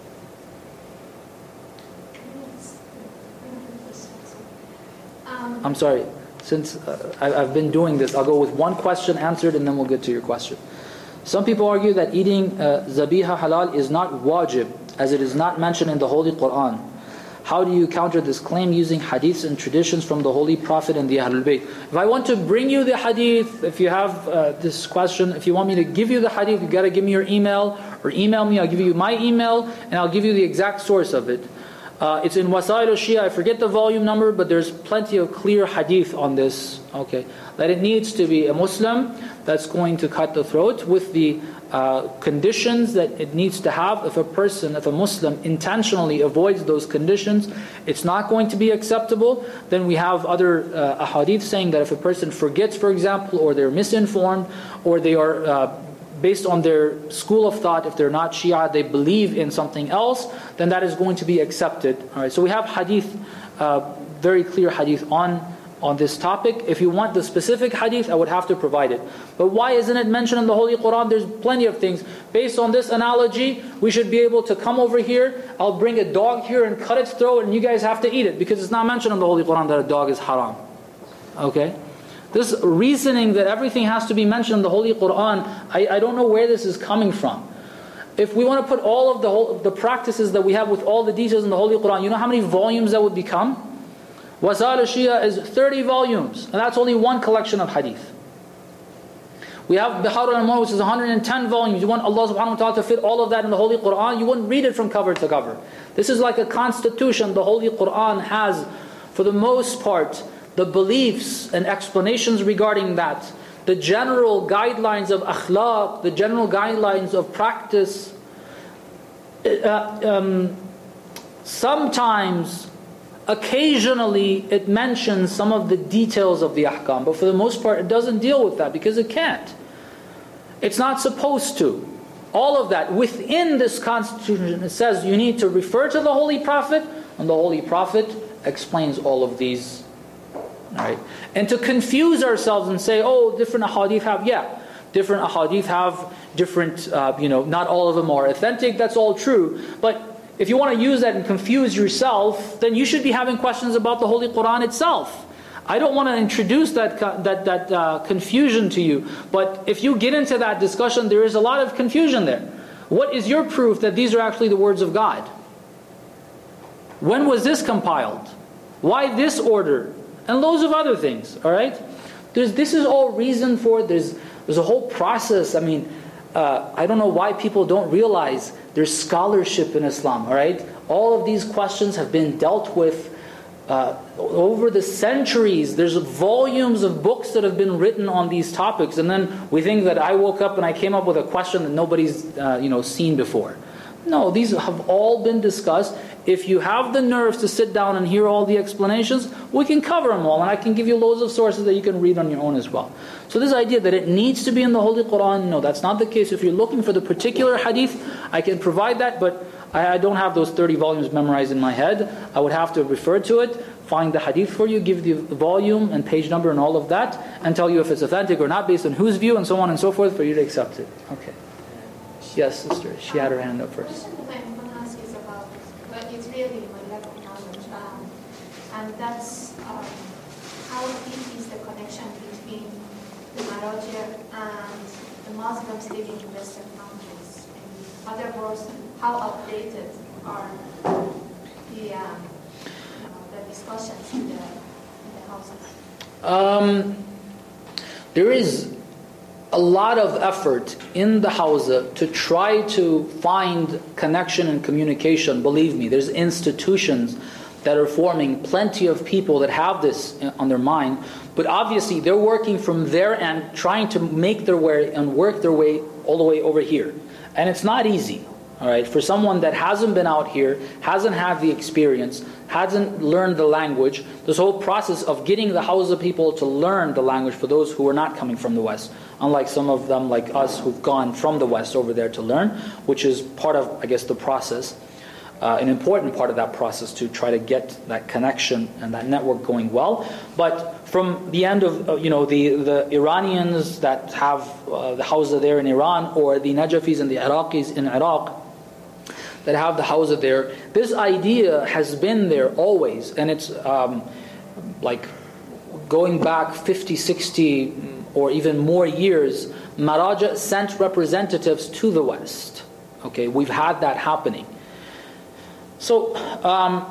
Um, I'm sorry. Since uh, I, I've been doing this, I'll go with one question answered and then we'll get to your question. Some people argue that eating uh, zabiha halal is not wajib, as it is not mentioned in the Holy Quran. How do you counter this claim using hadiths and traditions from the Holy Prophet and the Ahlul Bayt? If I want to bring you the hadith, if you have uh, this question, if you want me to give you the hadith, you got to give me your email, or email me, I'll give you my email, and I'll give you the exact source of it. Uh, it's in Wasail al-Shia, I forget the volume number, but there's plenty of clear hadith on this. Okay, that it needs to be a Muslim that's going to cut the throat with the uh, conditions that it needs to have. If a person, if a Muslim intentionally avoids those conditions, it's not going to be acceptable. Then we have other uh, ahadith saying that if a person forgets, for example, or they're misinformed, or they are uh, based on their school of thought, if they're not Shia, they believe in something else, then that is going to be accepted. All right. So we have hadith, uh, very clear hadith on on this topic. If you want the specific hadith, I would have to provide it. But why isn't it mentioned in the Holy Quran? There's plenty of things. Based on this analogy, we should be able to come over here, I'll bring a dog here and cut its throat, and you guys have to eat it, because it's not mentioned in the Holy Quran that a dog is haram. Okay? This reasoning that everything has to be mentioned in the Holy Quran, I, I don't know where this is coming from. If we want to put all of the whole, the practices that we have with all the details in the Holy Quran, you know how many volumes that would become? Wasail al-Shia is thirty volumes, and that's only one collection of hadith. We have Bihar al-Anwar, which is one hundred ten volumes. You want Allah subhanahu wa ta'ala to fit all of that in the Holy Quran, you wouldn't read it from cover to cover. This is like a constitution the Holy Quran has, for the most part, the beliefs and explanations regarding that, the general guidelines of akhlaq, the general guidelines of practice. Uh, um, sometimes, occasionally, it mentions some of the details of the ahkam, but for the most part, it doesn't deal with that because it can't. It's not supposed to. All of that within this constitution, it says you need to refer to the Holy Prophet, and the Holy Prophet explains all of these. Right? And to confuse ourselves and say, oh, different ahadith have, yeah, different ahadith have different, uh, you know, not all of them are authentic, that's all true. But if you want to use that and confuse yourself, then you should be having questions about the Holy Quran itself. I don't want to introduce that that that uh, confusion to you, but if you get into that discussion, there is a lot of confusion there. What is your proof that these are actually the words of God? When was this compiled? Why this order? And loads of other things, all right? There's, this is all reason for it. There's, there's a whole process. I mean, uh, I don't know why people don't realize there's scholarship in Islam, all right? All of these questions have been dealt with uh, over the centuries. There's volumes of books that have been written on these topics. And then we think that I woke up and I came up with a question that nobody's uh, you know, seen before. No, these have all been discussed. If you have the nerves to sit down and hear all the explanations, we can cover them all. And I can give you loads of sources that you can read on your own as well. So this idea that it needs to be in the Holy Quran, no, that's not the case. If you're looking for the particular hadith, I can provide that, but I, I don't have those thirty volumes memorized in my head. I would have to refer to it, find the hadith for you, give the volume and page number and all of that, and tell you if it's authentic or not, based on whose view and so on and so forth, for you to accept it. Okay. Yes, sister. She had her hand up first. The question that I'm going to ask is about, well, it's really my lack of knowledge, um, and that's um, how deep is the connection between the Maraja and the Muslims living in Western countries? In other words, how outdated are the, um, you know, the discussions in the, in the houses? Um, there is a lot of effort in the Hawza to try to find connection and communication. Believe me, there's institutions that are forming, plenty of people that have this on their mind, but obviously they're working from their end, trying to make their way and work their way all the way over here. And it's not easy, all right? For someone that hasn't been out here, hasn't had the experience, hasn't learned the language, this whole process of getting the Hawza people to learn the language for those who are not coming from the West, unlike some of them like us who've gone from the West over there to learn, which is part of, I guess, the process, uh, an important part of that process to try to get that connection and that network going well. But from the end of, uh, you know, the, the Iranians that have uh, the Hawza there in Iran, or the Najafis and the Iraqis in Iraq that have the Hawza there, this idea has been there always, and it's um, like going back fifty, sixty, or even more years. Maraja sent representatives to the West. Okay, we've had that happening. So um,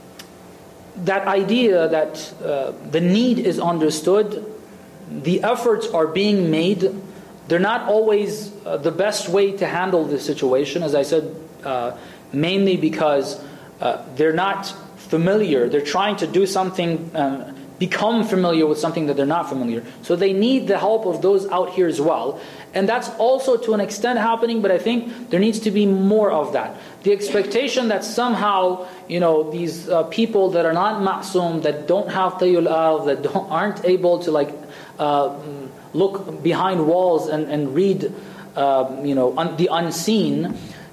that idea that uh, the need is understood, the efforts are being made. They're not always uh, the best way to handle the situation, as I said, uh, mainly because uh, they're not familiar. They're trying to do something, um, become familiar with something that they're not familiar. So they need the help of those out here as well. And that's also to an extent happening, but I think there needs to be more of that. The expectation that somehow, you know, these uh, people that are not ma'soom, that don't have tayyul al, that don't, aren't able to like uh, look behind walls and, and read, uh, you know, un- the unseen,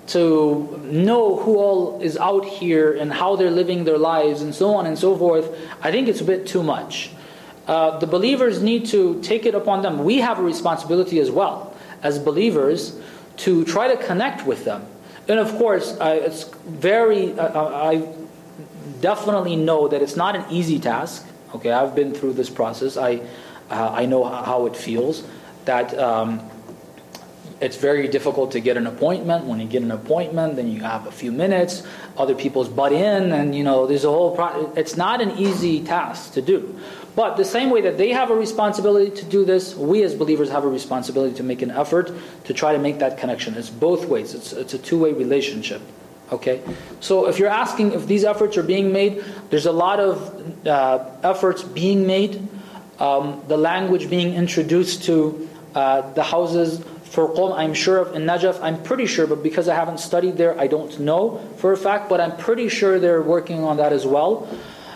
to know who all is out here and how they're living their lives and so on and so forth, I think it's a bit too much. Uh, the believers need to take it upon them. We have a responsibility as well, as believers, to try to connect with them. And of course, uh, it's very, uh, I definitely know that it's not an easy task. Okay, I've been through this process. I, uh, I know how it feels, that um, it's very difficult to get an appointment. When you get an appointment, then you have a few minutes. Other people's butt in, and you know, there's a whole pro- it's not an easy task to do. But the same way that they have a responsibility to do this, we as believers have a responsibility to make an effort to try to make that connection. It's both ways. It's, it's a two-way relationship. Okay? So if you're asking if these efforts are being made, there's a lot of uh, efforts being made. Um, the language being introduced to uh, the houses for Qom, I'm sure of. In Najaf, I'm pretty sure, but because I haven't studied there, I don't know for a fact, but I'm pretty sure they're working on that as well.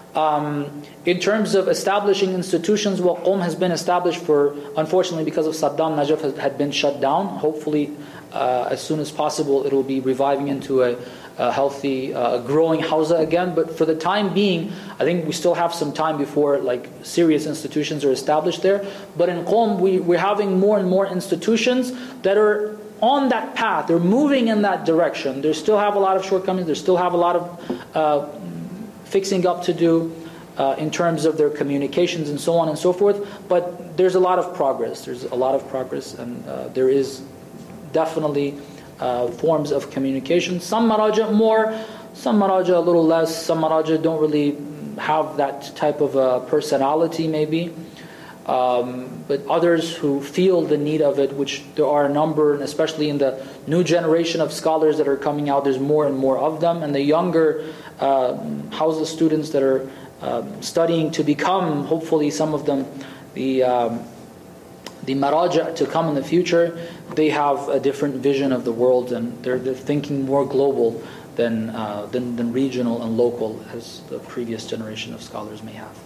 Um, in terms of establishing institutions, well, Qom has been established for, unfortunately because of Saddam, Najaf has, had been shut down. Hopefully, uh, as soon as possible, it will be reviving into a, a healthy, uh, growing Hawza again. But for the time being, I think we still have some time before like serious institutions are established there. But in Qom, we, we're having more and more institutions that are on that path. They're moving in that direction. They still have a lot of shortcomings. They still have a lot of uh, fixing up to do. uh, in terms of their communications and so on and so forth. But there's a lot of progress. There's a lot of progress, and uh, there is definitely uh, forms of communication. Some maraja more, some maraja a little less. Some maraja don't really have that type of a personality, maybe. Um, but others who feel the need of it, which there are a number, and especially in the new generation of scholars that are coming out, there's more and more of them. And the younger uh, Hawza students that are uh, studying to become, hopefully some of them, the um, the maraja to come in the future, they have a different vision of the world, and they're, they're thinking more global than, uh, than than regional and local, as the previous generation of scholars may have.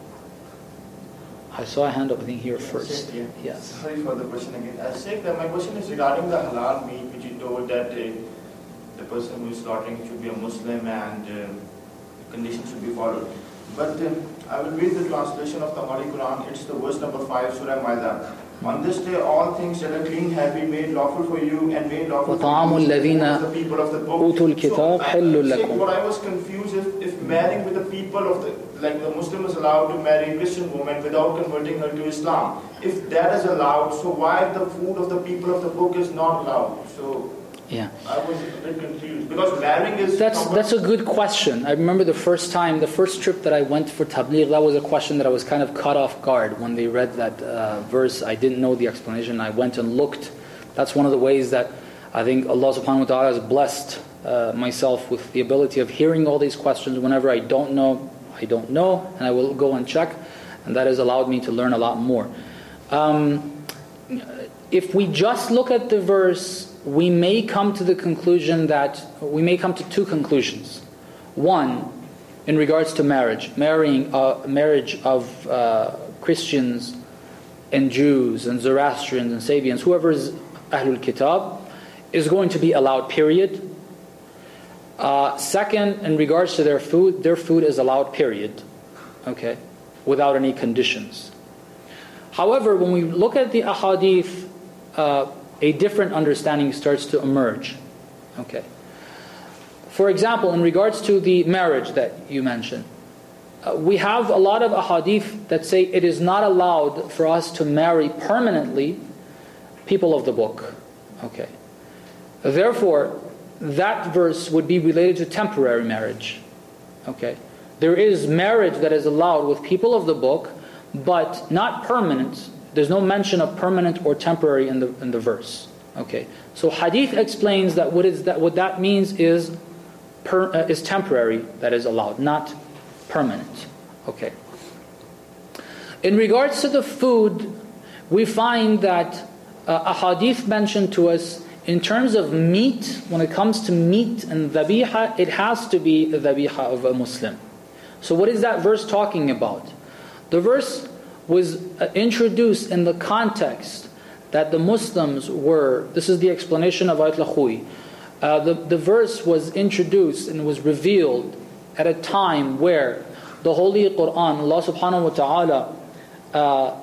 I saw a hand up, I think, here first. Yeah. Yes. Sorry for the question again. Uh, Sheikh, uh, my question is regarding the halal meat, which you told that uh, the person who is slaughtering should be a Muslim and uh, the conditions should be followed. But uh, I will read the translation of the Holy Quran. It's the verse number five, Surah Ma'idah. On this day, all things that are clean have been made lawful for you and made lawful وَطَعَامُ for you, الَّذِينَ the people of the book. أُوتُوا الْكِتَابَ حِلٌّ So, لَكُمْ. what I was confused is if marrying with the people of the, like the Muslim is allowed to marry a Christian woman without converting her to Islam. If that is allowed, so why the food of the people of the book is not allowed? So Yeah. I was a bit confused because marrying is. That's that's a good question. I remember the first time, the first trip that I went for Tabligh, that was a question that I was kind of caught off guard when they read that uh, verse. I didn't know the explanation. I went and looked. That's one of the ways that I think Allah subhanahu wa ta'ala has blessed uh, myself with the ability of hearing all these questions. Whenever I don't know, I don't know, and I will go and check. And that has allowed me to learn a lot more. Um, if we just look at the verse, we may come to the conclusion that, we may come to two conclusions. One, in regards to marriage, marrying a marriage of uh, Christians and Jews and Zoroastrians and Sabians, whoever is Ahlul Kitab, is going to be allowed, period. Uh, second, in regards to their food, their food is allowed, period. Okay, without any conditions. However, when we look at the ahadith, uh, a different understanding starts to emerge. Okay. For example, in regards to the marriage that you mentioned, uh, we have a lot of ahadith that say it is not allowed for us to marry permanently people of the book. Okay. Therefore, that verse would be related to temporary marriage. Okay. There is marriage that is allowed with people of the book, but not permanent. There's no mention of permanent or temporary in the in the verse. Okay. So hadith explains that what is that what that means is per, uh, is temporary that is allowed, not permanent. Okay. In regards to the food, we find that uh, a hadith mentioned to us in terms of meat, when it comes to meat and dhabiha, it has to be the dhabiha of a Muslim. So what is that verse talking about? The verse was introduced in the context that the Muslims were, this is the explanation of Ayat al-Khui, uh, the, the verse was introduced and was revealed at a time where the Holy Quran, Allah subhanahu wa ta'ala, uh,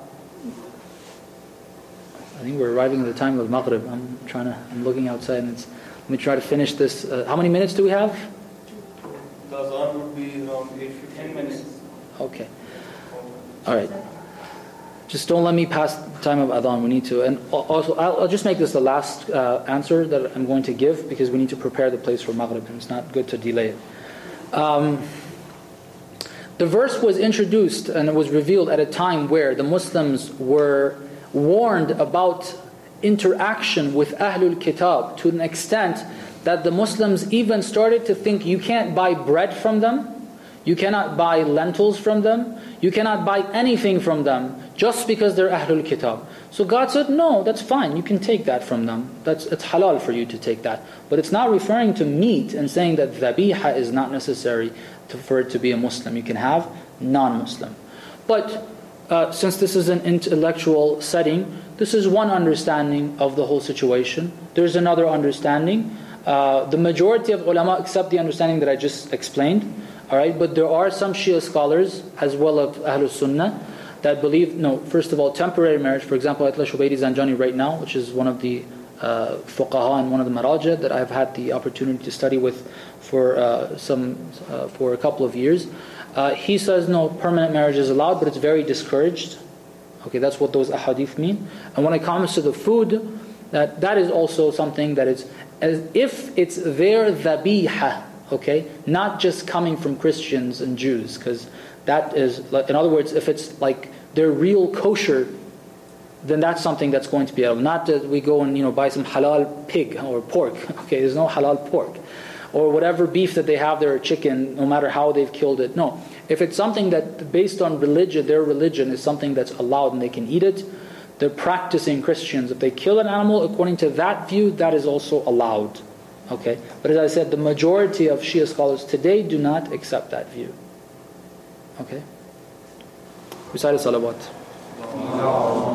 I think we're arriving at the time of Maghrib. I'm trying to, I'm looking outside and it's, let me try to finish this. Uh, how many minutes do we have? The Azan would be around eight fifteen minutes. Okay. All right. Just don't let me pass the time of Adhan. We need to. And also, I'll, I'll just make this the last uh, answer that I'm going to give because we need to prepare the place for Maghrib and it's not good to delay it. Um, the verse was introduced and it was revealed at a time where the Muslims were warned about interaction with Ahlul Kitab to an extent that the Muslims even started to think you can't buy bread from them, you cannot buy lentils from them, you cannot buy anything from them just because they're Ahlul Kitab. So God said, no, that's fine, you can take that from them. That's It's halal for you to take that. But it's not referring to meat and saying that dhabiha is not necessary to, for it to be a Muslim. You can have non-Muslim. But uh, since this is an intellectual setting, this is one understanding of the whole situation. There's another understanding. Uh, the majority of ulama accept the understanding that I just explained. All right, but there are some Shia scholars as well as Ahlul Sunnah that believe, no, first of all, temporary marriage. For example, Ayatollah Shubaydi Zanjani right now, which is one of the uh, fuqaha and one of the maraja that I've had the opportunity to study with for uh, some uh, for a couple of years. Uh, he says no, permanent marriage is allowed, but it's very discouraged. Okay, that's what those ahadith mean. And when it comes to the food, that that is also something that is, as if it's their dhabiha, okay, not just coming from Christians and Jews, because that is, in other words, if it's like their real kosher, then that's something that's going to be allowed. Not that we go and, you know, buy some halal pig or pork. Okay, there's no halal pork. Or whatever beef that they have there, or chicken, no matter how they've killed it. No. If it's something that, based on religion, their religion is something that's allowed and they can eat it, they're practicing Christians. If they kill an animal, according to that view, that is also allowed. Okay? But as I said, the majority of Shia scholars today do not accept that view. Okay? Recite a salawat.